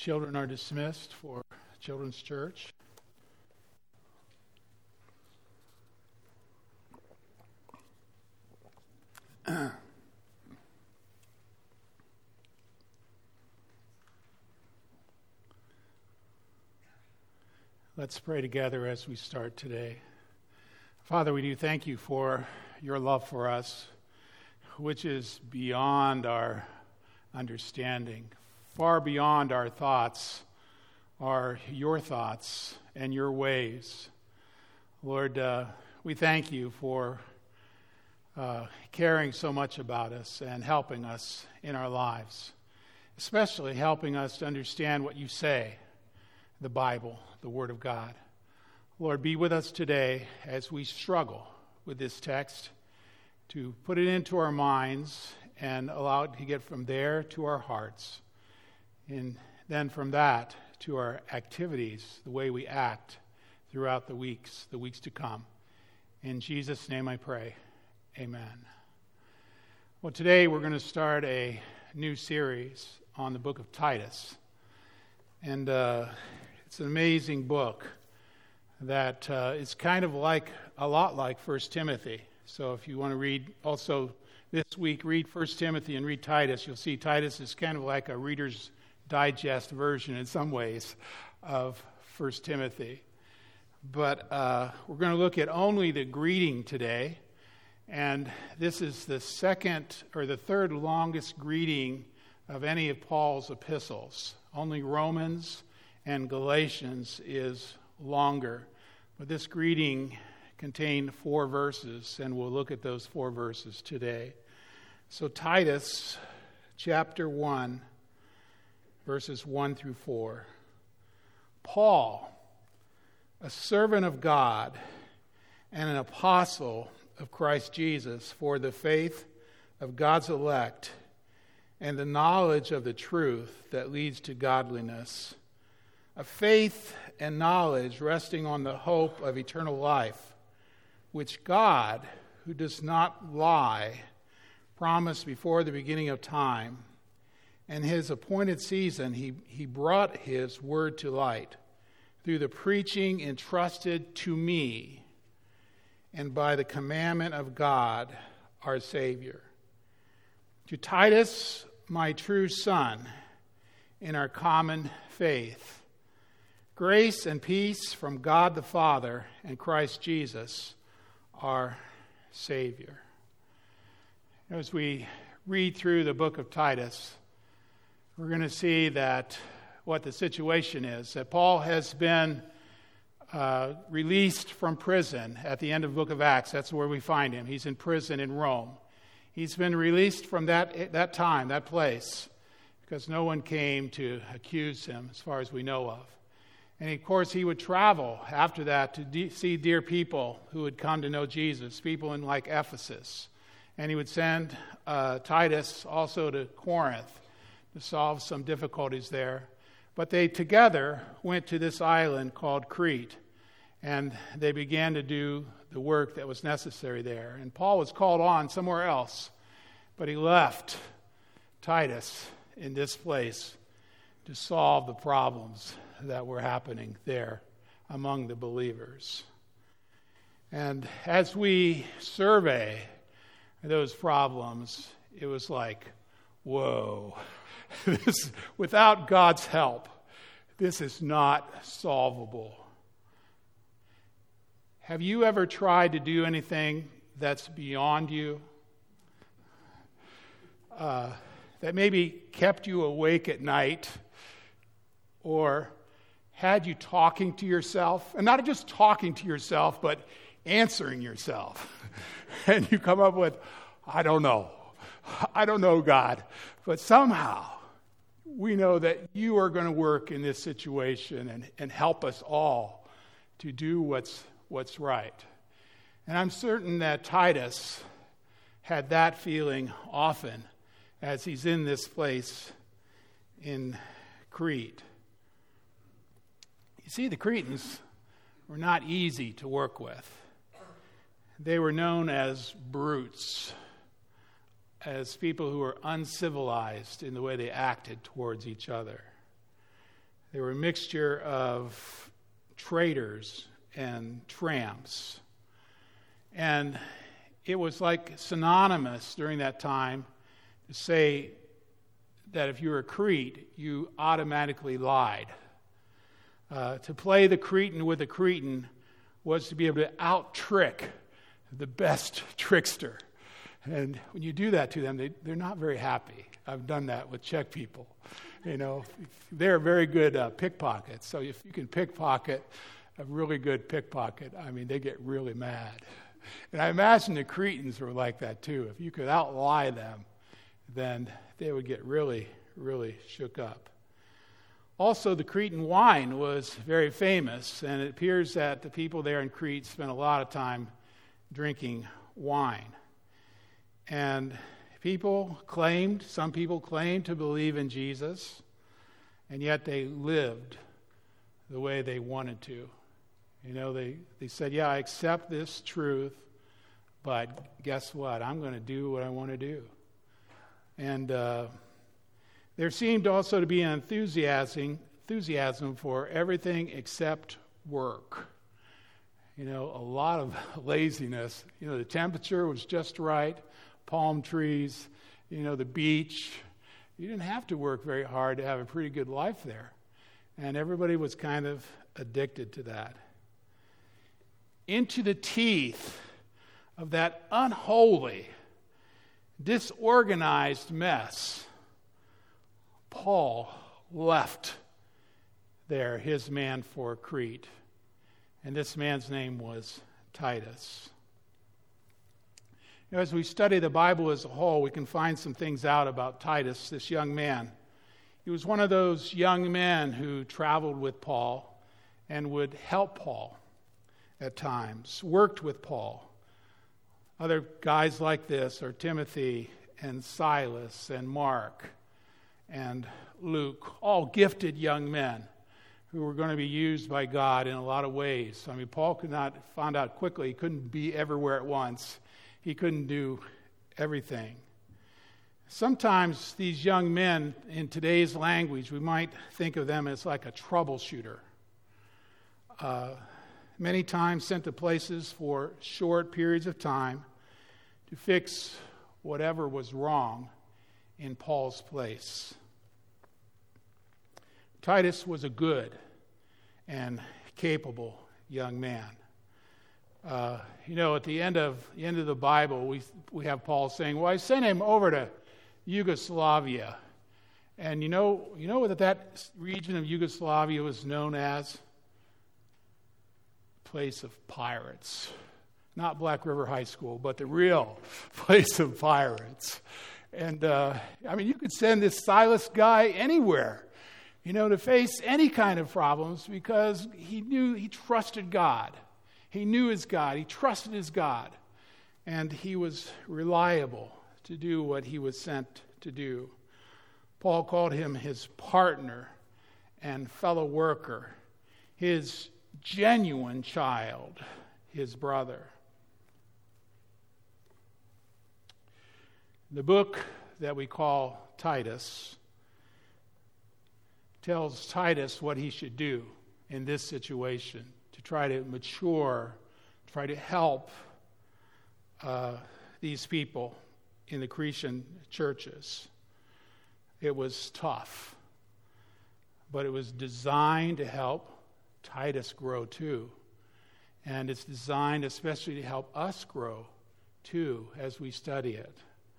Children are dismissed for Children's Church. Let's pray together as we start today. Father, we do thank you for your love for us, which is beyond our understanding, far beyond our thoughts, are your thoughts and your ways. Lord, we thank you for caring so much about us and helping us in our lives, especially helping us to understand what you say, the Bible, the Word of God. Lord, be with us today as we struggle with this text to put it into our minds and allow it to get from there to our hearts. And then from that to our activities, the way we act throughout the weeks to come. In Jesus' name I pray. Amen. Well, today we're going to start a new series on the book of Titus. And it's an amazing book that is kind of like, a lot like 1 Timothy. So if you want to read also this week, read 1 Timothy and read Titus. You'll see Titus is kind of like a Reader's Digest version in some ways of 1 Timothy. But we're going to look at only the greeting today. And this is the third longest greeting of any of Paul's epistles. Only Romans and Galatians is longer. But this greeting contained 4 verses, and we'll look at those 4 verses today. So Titus chapter 1, verses 1 through 4. Paul, a servant of God and an apostle of Christ Jesus, for the faith of God's elect and the knowledge of the truth that leads to godliness, a faith and knowledge resting on the hope of eternal life, which God, who does not lie, promised before the beginning of time. And his appointed season, he brought his word to light through the preaching entrusted to me and by the commandment of God, our Savior. To Titus, my true son, in our common faith, grace and peace from God the Father and Christ Jesus, our Savior. As we read through the book of Titus, we're going to see that what the situation is, that Paul has been released from prison at the end of the book of Acts. That's where we find him. He's in prison in Rome. He's been released from that place, because no one came to accuse him, as far as we know of. And of course, he would travel after that to see dear people who would come to know Jesus, people in like Ephesus. And he would send Titus also to Corinth to solve some difficulties there. But they together went to this island called Crete, and they began to do the work that was necessary there. And Paul was called on somewhere else, but he left Titus in this place to solve the problems that were happening there among the believers. And as we survey those problems, it was like, whoa, without God's help, this is not solvable. Have you ever tried to do anything that's beyond you? That maybe kept you awake at night, or had you talking to yourself, and not just talking to yourself, but answering yourself. And you come up with, I don't know, God. But somehow, we know that you are going to work in this situation and help us all to do what's right. And I'm certain that Titus had that feeling often as he's in this place in Crete. You see, the Cretans were not easy to work with. They were known as brutes, as people who were uncivilized in the way they acted towards each other. They were a mixture of traders and tramps. And it was like synonymous during that time to say that if you were a Crete, you automatically lied. To play the Cretan with a Cretan was to be able to out-trick the best trickster. And when you do that to them, they're not very happy. I've done that with Czech people. They're very good pickpockets. So if you can pickpocket a really good pickpocket, they get really mad. And I imagine the Cretans were like that too. If you could outlie them, then they would get really, really shook up. Also, the Cretan wine was very famous, and it appears that the people there in Crete spent a lot of time drinking wine. And some people claimed to believe in Jesus, and yet they lived the way they wanted to. They said, yeah, I accept this truth, but guess what? I'm going to do what I want to do. And there seemed also to be an enthusiasm for everything except work. A lot of laziness. The temperature was just right, palm trees, the beach. You didn't have to work very hard to have a pretty good life there. And everybody was kind of addicted to that. Into the teeth of that unholy, disorganized mess, Paul left there his man for Crete. And this man's name was Titus. As we study the Bible as a whole, we can find some things out about Titus, this young man. He was one of those young men who traveled with Paul and would help Paul at times, worked with Paul. Other guys like this are Timothy and Silas and Mark and Luke, all gifted young men who were going to be used by God in a lot of ways. Paul found out quickly he couldn't be everywhere at once. He couldn't do everything. Sometimes these young men, in today's language, we might think of them as like a troubleshooter. Many times sent to places for short periods of time to fix whatever was wrong in Paul's place. Titus was a good and capable young man. At the end of the Bible, we have Paul saying, well, I sent him over to Yugoslavia. And you know that region of Yugoslavia was known as? Place of pirates. Not Black River High School, but the real place of pirates. And, you could send this Silas guy anywhere, to face any kind of problems because he trusted God. He knew his God. He trusted his God. And he was reliable to do what he was sent to do. Paul called him his partner and fellow worker, his genuine child, his brother. The book that we call Titus tells Titus what he should do in this situation to try to mature, try to help these people in the Cretan churches. It was tough, but it was designed to help Titus grow too. And it's designed especially to help us grow too as we study it.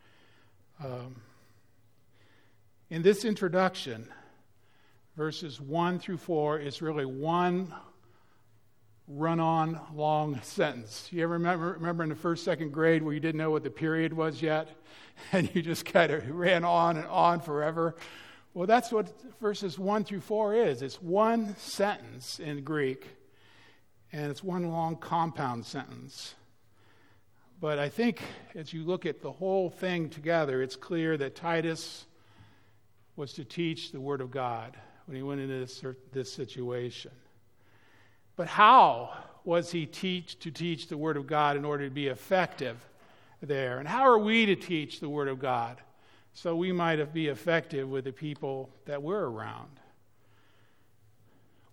In this introduction, verses 1 through 4 is really one run-on long sentence. You ever remember in the first, second grade where you didn't know what the period was yet? And you just kind of ran on and on forever? Well, that's what verses 1 through 4 is. It's one sentence in Greek, and it's one long compound sentence. But I think as you look at the whole thing together, it's clear that Titus was to teach the Word of God when he went into this situation. But how was he to teach the Word of God in order to be effective there? And how are we to teach the Word of God so we might be effective with the people that we're around?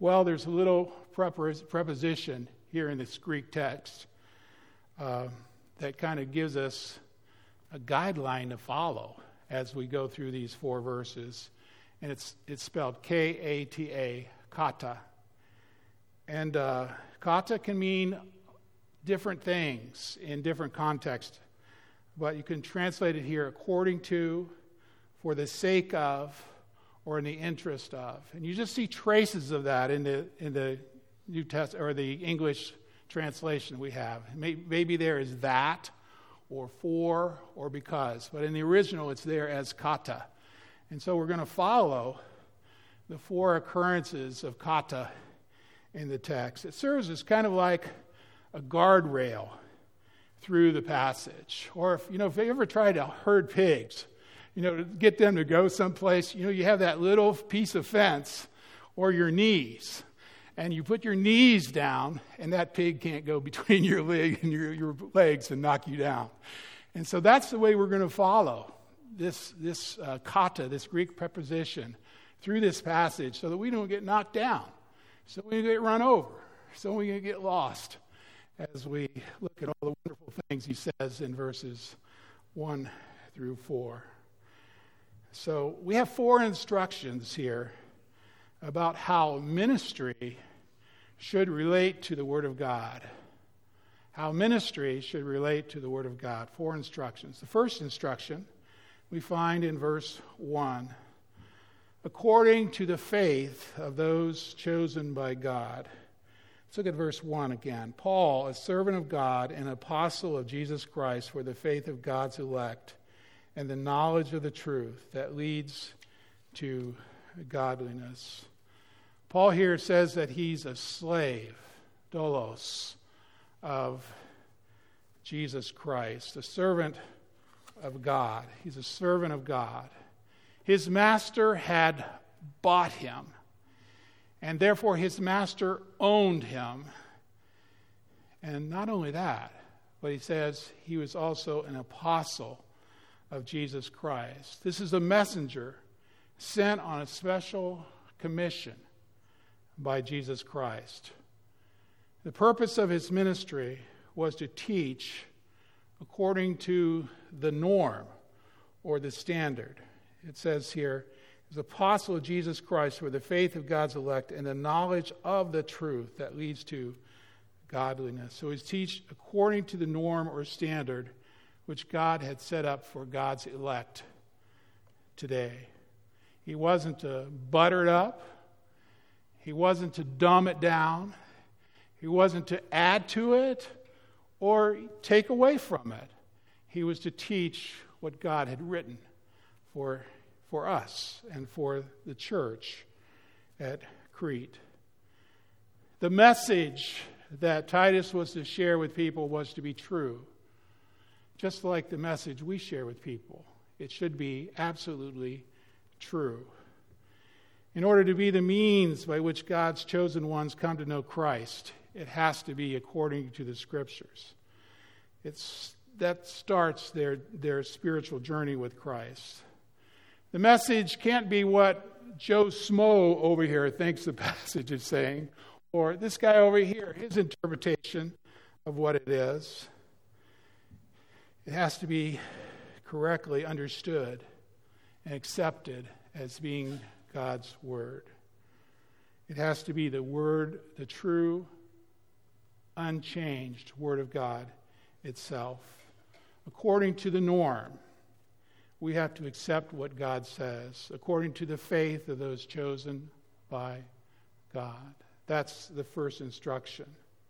Well, there's a little preposition here in this Greek text that kind of gives us a guideline to follow as we go through these 4 verses. And it's spelled K-A-T-A, kata. And kata can mean different things in different contexts. But you can translate it here according to, for the sake of, or in the interest of. And you just see traces of that in the New Testament or the English translation we have. Maybe there is that, or for, or because. But in the original, it's there as kata. And so we're going to follow the 4 occurrences of kata in the text. It serves as kind of like a guardrail through the passage. Or if you ever tried to herd pigs, to get them to go someplace, you have that little piece of fence or your knees. And you put your knees down, and that pig can't go between your leg and your legs and knock you down. And so that's the way we're going to follow this kata, this Greek preposition, through this passage so that we don't get knocked down, so we don't get run over, so we don't get lost as we look at all the wonderful things he says in verses 1 through 4. So we have 4 instructions here about how ministry should relate to the Word of God. How ministry should relate to the Word of God. 4 instructions. The first instruction we find in verse 1. According to the faith of those chosen by God. Let's look at verse 1 again. Paul, a servant of God and apostle of Jesus Christ for the faith of God's elect and the knowledge of the truth that leads to godliness. Paul here says that he's a slave, doulos, of Jesus Christ, a servant of God. He's a servant of God. His master had bought him, and therefore his master owned him. And not only that, but he says he was also an apostle of Jesus Christ. This is a messenger sent on a special commission by Jesus Christ. The purpose of his ministry was to teach according to the norm or the standard. It says here, as apostle of Jesus Christ for the faith of God's elect and the knowledge of the truth that leads to godliness. So he's teach according to the norm or standard which God had set up for God's elect today. He wasn't to butter it up. He wasn't to dumb it down. He wasn't to add to it or take away from it. He was to teach what God had written for us and for the church at Crete. The message that Titus was to share with people was to be true. Just like the message we share with people. It should be absolutely true. In order to be the means by which God's chosen ones come to know Christ, it has to be according to the Scriptures. That starts their spiritual journey with Christ. The message can't be what Joe Smo over here thinks the passage is saying, or this guy over here, his interpretation of what it is. It has to be correctly understood and accepted as being God's Word. It has to be the Word, the true, unchanged Word of God itself. According to the norm, we have to accept what God says, according to the faith of those chosen by God. That's the first instruction.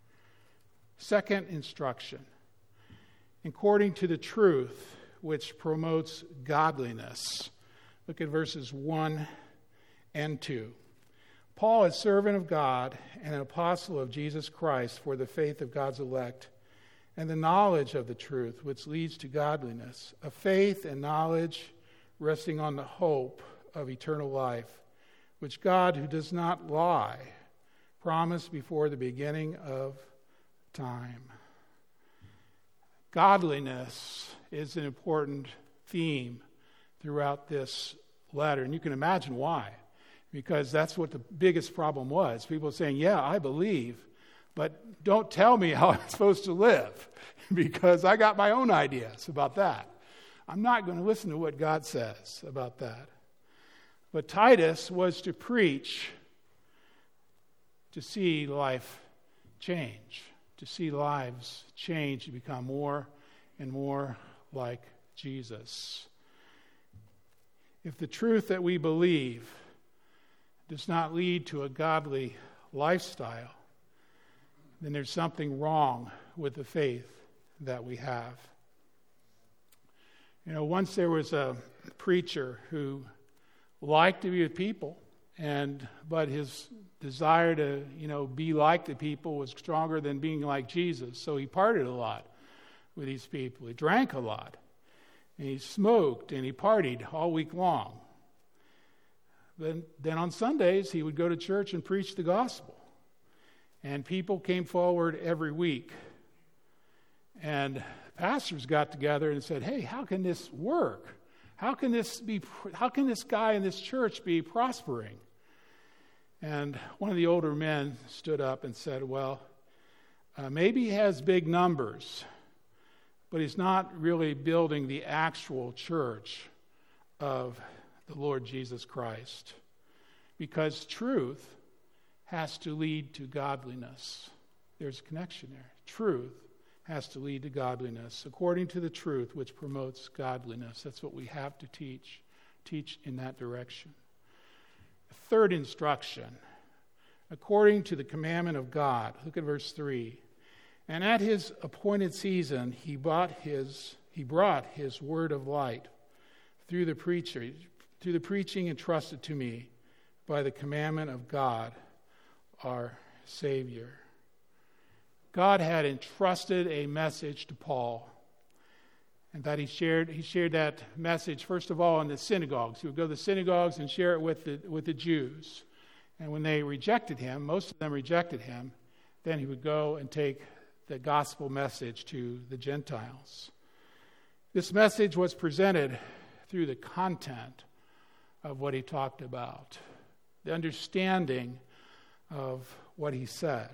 Second instruction, according to the truth which promotes godliness. Look at verses 1 and 2. Paul, a servant of God and an apostle of Jesus Christ for the faith of God's elect and the knowledge of the truth which leads to godliness, a faith and knowledge resting on the hope of eternal life, which God, who does not lie, promised before the beginning of time. Godliness is an important theme throughout this letter, and you can imagine why. because that's what the biggest problem was. People saying, yeah, I believe, but don't tell me how I'm supposed to live because I got my own ideas about that. I'm not going to listen to what God says about that. But Titus was to preach to see life change, to see lives change, to become more and more like Jesus. If the truth that we believe does not lead to a godly lifestyle, then there's something wrong with the faith that we have. You know, once there was a preacher who liked to be with people, but his desire to, be like the people was stronger than being like Jesus. So he partied a lot with these people. He drank a lot, and he smoked, and he partied all week long. Then on Sundays, he would go to church and preach the gospel. And people came forward every week. And pastors got together and said, hey, how can this work? How can this guy in this church be prospering? And one of the older men stood up and said, well, maybe he has big numbers, but he's not really building the actual church of the Lord Jesus Christ. Because truth has to lead to godliness. There's a connection there. Truth has to lead to godliness, according to the truth which promotes godliness. That's what we have to teach in that direction. Third instruction, according to the commandment of God. Look at verse 3. And at his appointed season, he brought his word of light through the preaching entrusted to me by the commandment of God, our Savior. God had entrusted a message to Paul, and that he shared that message, first of all, in the synagogues. He would go to the synagogues and share it with the Jews. And when they rejected him, most of them rejected him, then he would go and take the gospel message to the Gentiles. This message was presented through the content of what he talked about, the understanding of what he said.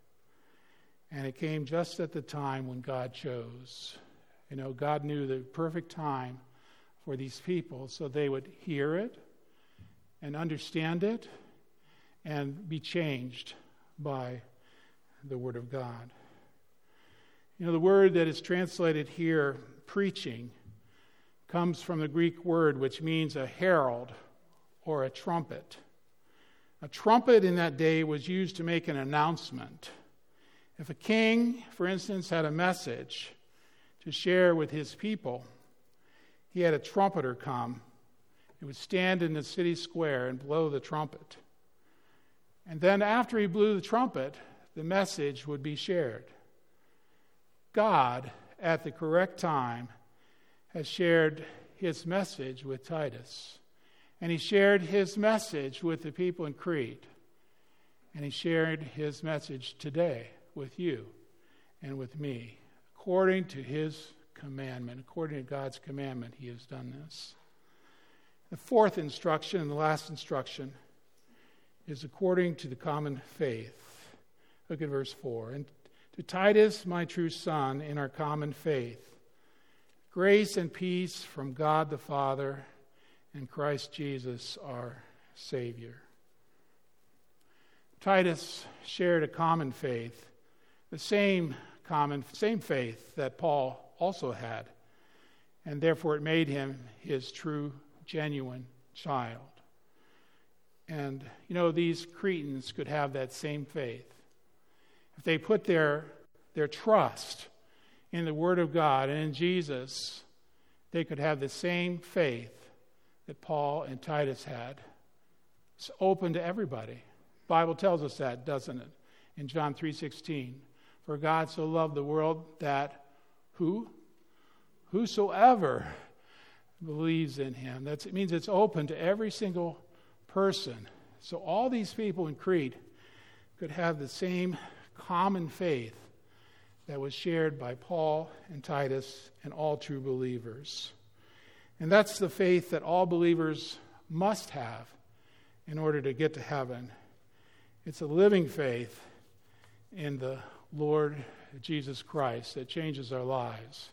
And it came just at the time when God chose. God knew the perfect time for these people so they would hear it and understand it and be changed by the Word of God. The word that is translated here, preaching, comes from the Greek word which means a herald or a trumpet. A trumpet in that day was used to make an announcement. If a king, for instance, had a message to share with his people, he had a trumpeter come. He would stand in the city square and blow the trumpet. And then after he blew the trumpet, the message would be shared. God, at the correct time, has shared his message with Titus. And he shared his message with the people in Crete. And he shared his message today with you and with me. According to his commandment, according to God's commandment, he has done this. The fourth instruction and the last instruction is according to the common faith. Look at verse 4. And to Titus, my true son, in our common faith, grace and peace from God the Father and Christ Jesus, our Savior. Titus shared a common faith, the same faith that Paul also had, and therefore it made him his true, genuine child. And, these Cretans could have that same faith. If they put their trust in the Word of God and in Jesus, they could have the same faith that Paul and Titus had. It's open to everybody. The Bible tells us that, doesn't it? In John 3:16, for God so loved the world that whosoever believes in him. It means it's open to every single person. So all these people in Crete could have the same common faith that was shared by Paul and Titus and all true believers. And that's the faith that all believers must have in order to get to heaven. It's a living faith in the Lord Jesus Christ that changes our lives.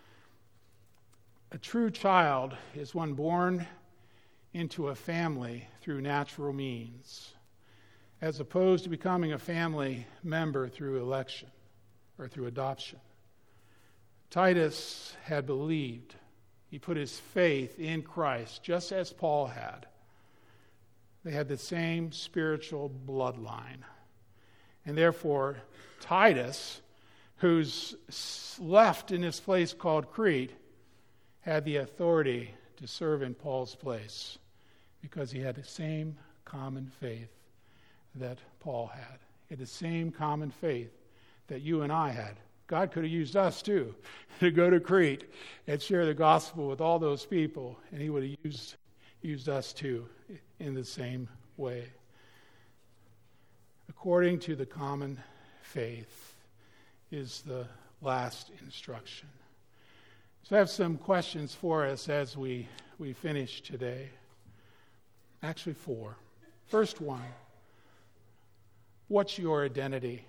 A true child is one born into a family through natural means, as opposed to becoming a family member through election or through adoption. Titus had believed. He put his faith in Christ, just as Paul had. They had the same spiritual bloodline. And therefore, Titus, who's left in this place called Crete, had the authority to serve in Paul's place because he had the same common faith that Paul had. He had the same common faith that you and I had. God could have used us too to go to Crete and share the gospel with all those people, and he would have used us too in the same way. According to the common faith is the last instruction. So I have some questions for us as we finish today. Actually, 4. First one, what's your identity?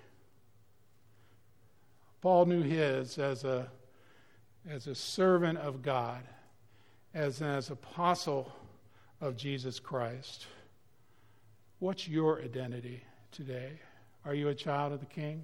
Paul knew his as a servant of God, as an apostle of Jesus Christ. What's your identity today? Are you a child of the King?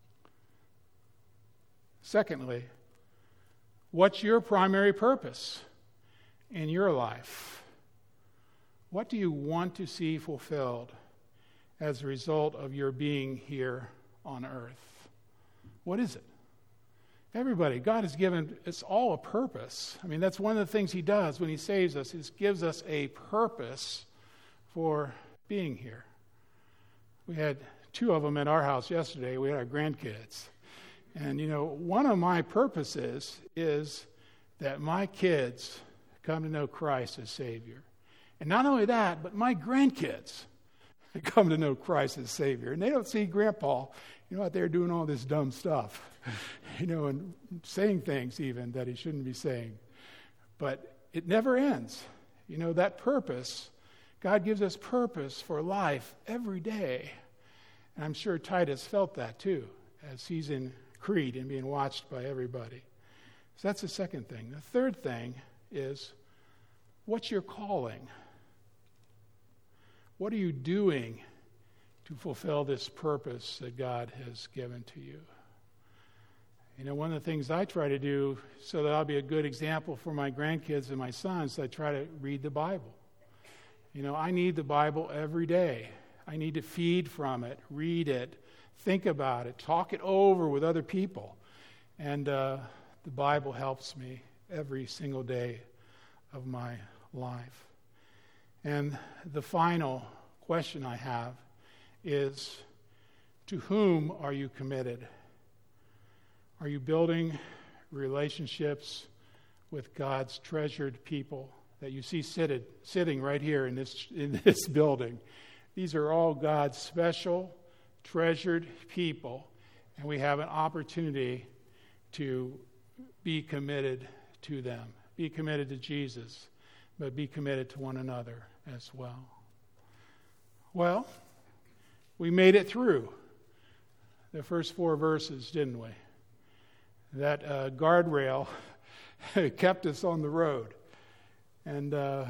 Secondly, what's your primary purpose in your life? What do you want to see fulfilled as a result of your being here on earth? What is it? Everybody, God has given us all a purpose. I mean, that's one of the things he does when he saves us. He gives us a purpose for being here. We had 2 of them at our house yesterday. We had our grandkids. And, one of my purposes is that my kids come to know Christ as Savior. And not only that, but my grandkids come to know Christ as Savior. And they don't see Grandpa, out there doing all this dumb stuff, and saying things even that he shouldn't be saying. But it never ends. That purpose, God gives us purpose for life every day. And I'm sure Titus felt that too, as he's in Crete and being watched by everybody. So that's the second thing. The third thing is, what's your calling? What are you doing to fulfill this purpose that God has given to you? One of the things I try to do so that I'll be a good example for my grandkids and my sons, I try to read the Bible. I need the Bible every day. I need to feed from it, read it, think about it, talk it over with other people. And the Bible helps me every single day of my life. And the final question I have is, to whom are you committed? Are you building relationships with God's treasured people that you see sitting right here in this building? These are all God's special, treasured people, and we have an opportunity to be committed to them, be committed to Jesus, but be committed to one another as well. Well, we made it through the first 4 verses, didn't we? That guardrail kept us on the road. And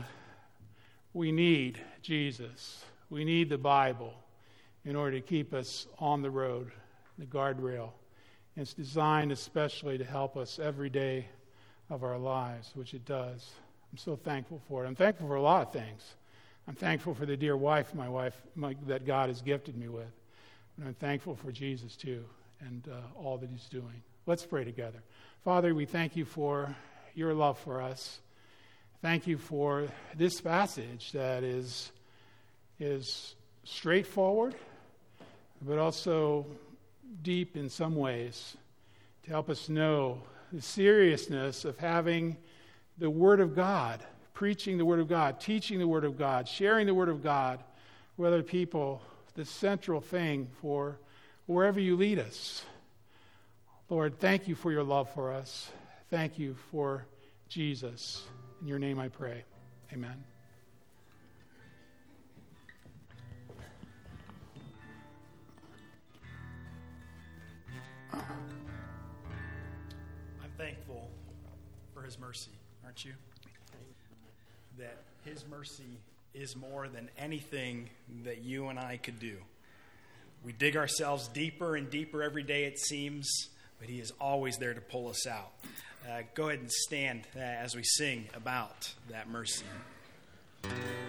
we need Jesus. We need the Bible in order to keep us on the road, the guardrail. And it's designed especially to help us every day of our lives, which it does. I'm so thankful for it. I'm thankful for a lot of things. I'm thankful for the dear wife, that God has gifted me with. And I'm thankful for Jesus too, and all that he's doing. Let's pray together. Father, we thank you for your love for us. Thank you for this passage that is straightforward, but also deep in some ways, to help us know the seriousness of having the Word of God, preaching the Word of God, teaching the Word of God, sharing the Word of God with other people, the central thing for wherever you lead us. Lord, thank you for your love for us. Thank you for Jesus. In your name I pray. Amen. his mercy, aren't you? That his mercy is more than anything that you and I could do. We dig ourselves deeper and deeper every day, it seems, but he is always there to pull us out. Go ahead and stand as we sing about that mercy.